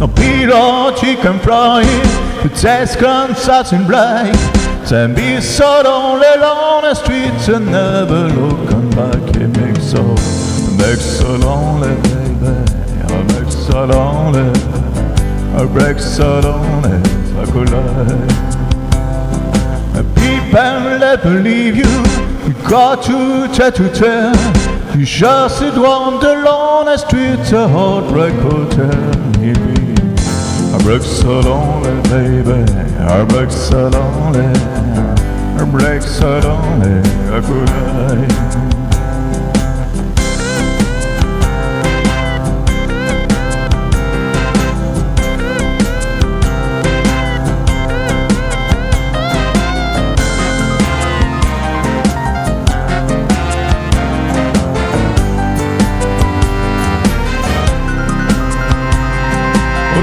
No pilot chicken fry, peut-être comme ça c'est une blague. C'est bizarre dans les longs streets, and never looking back. It makes so lonely, baby. It makes so lonely. It breaks so lonely, I could lie. People that believe you got to tell. You just sit on the lonely streets, a heartbreak hotel. I break so lonely, baby. I break so lonely. I break so lonely, I could die.